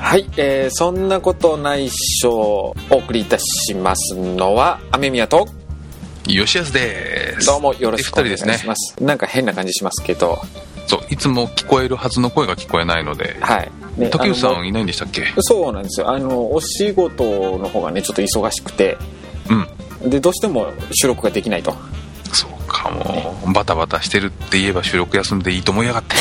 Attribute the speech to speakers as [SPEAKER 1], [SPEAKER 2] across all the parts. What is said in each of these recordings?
[SPEAKER 1] はい、そんなことないっしょをお送りいたしますのは雨宮と
[SPEAKER 2] 吉安です。
[SPEAKER 1] どうもよろしくお願いします。なんか変な感じしますけど、
[SPEAKER 2] そういつも聞こえるはずの声が聞こえないので、
[SPEAKER 1] はいね、
[SPEAKER 2] 竹内さんいないんでしたっけ？
[SPEAKER 1] そうなんですよ。お仕事の方がねちょっと忙しくて、でどうしても収録ができないと。
[SPEAKER 2] そうかも、ね、バタバタしてるって言えば収録休んでいいと思いやがって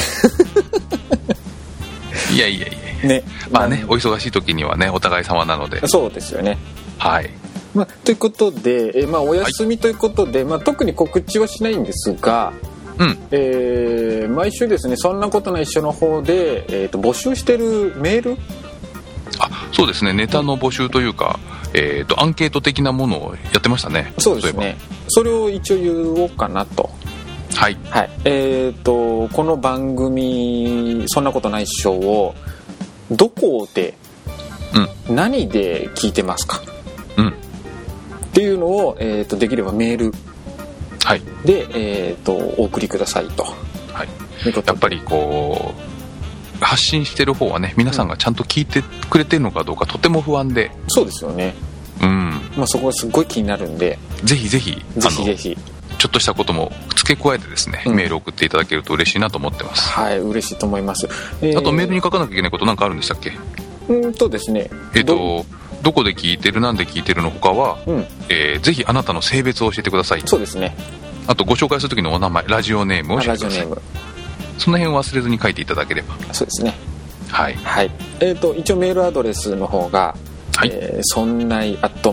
[SPEAKER 2] いやね、まあね、お忙しい時にはねお互い様なので。
[SPEAKER 1] そうですよね。
[SPEAKER 2] はい、
[SPEAKER 1] ということで、お休みということで、特に告知はしないんですが、毎週ですねそんなことないっしょの方で、募集してるメール、
[SPEAKER 2] そうですね、ネタの募集というか、アンケート的なものをやってましたね。
[SPEAKER 1] そうですね、それを一応言おうかなと。
[SPEAKER 2] はい、
[SPEAKER 1] はい、この番組そんなことないっしょをどこで、何で聞いてますか、っていうのを、できればメールで、お送りくださいと。
[SPEAKER 2] はい、やっぱりこう発信してる方はね皆さんがちゃんと聞いてくれてるのかどうかとても不安で。
[SPEAKER 1] そうですよね。そこがすごい気になるんで、ぜひ
[SPEAKER 2] ちょっとしたことも付け加えてですね、メール送っていただけると嬉しいなと思ってます。はい、
[SPEAKER 1] 嬉しいと思います。あ
[SPEAKER 2] とメールに書かなきゃいけないことなんかあるんでしたっけ？
[SPEAKER 1] ですね、
[SPEAKER 2] どこで聞いてる、なんで聞いてるの他は、ぜひあなたの性別を教えてください。
[SPEAKER 1] そうですね。
[SPEAKER 2] あとご紹介する時のお名前、ラジオネームを教えてください。その辺を忘れずに書いていただければ。そうですね。はい、
[SPEAKER 1] 一応メールアドレスの方が、そんない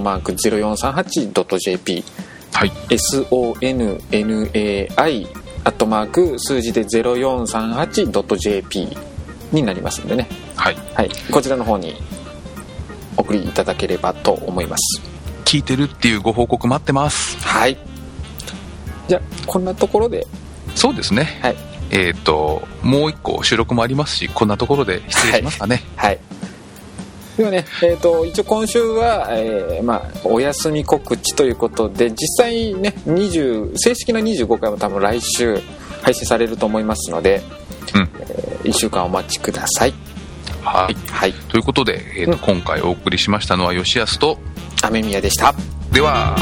[SPEAKER 1] @0438.jp、sonnai 数字で 0438.jp になりますんでね、こちらの方に送りいただければと思います。
[SPEAKER 2] 聞いてるっていうご報告待ってます。はい、
[SPEAKER 1] じゃあこんなところで。
[SPEAKER 2] そうですね、もう一個収録もありますし、こんなところで失礼しますかね。
[SPEAKER 1] ではね、一応今週は、お休み告知ということで、実際ね正式な25回も多分来週配信されると思いますので、1週間お待ちください。
[SPEAKER 2] はい、ということで、今回お送りしましたのは吉安と
[SPEAKER 1] 雨宮でした。
[SPEAKER 2] では、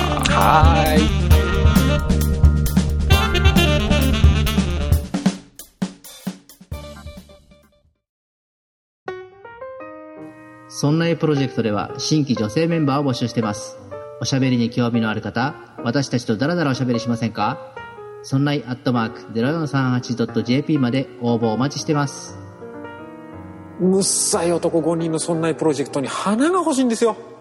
[SPEAKER 3] そんないプロジェクトでは新規女性メンバーを募集してます。おしゃべりに興味のある方、私たちとダラダラおしゃべりしませんか？そんない@0438.jp まで応募お待ちしてます。
[SPEAKER 1] むっさい男5人のそんないプロジェクトに花が欲しいんですよ。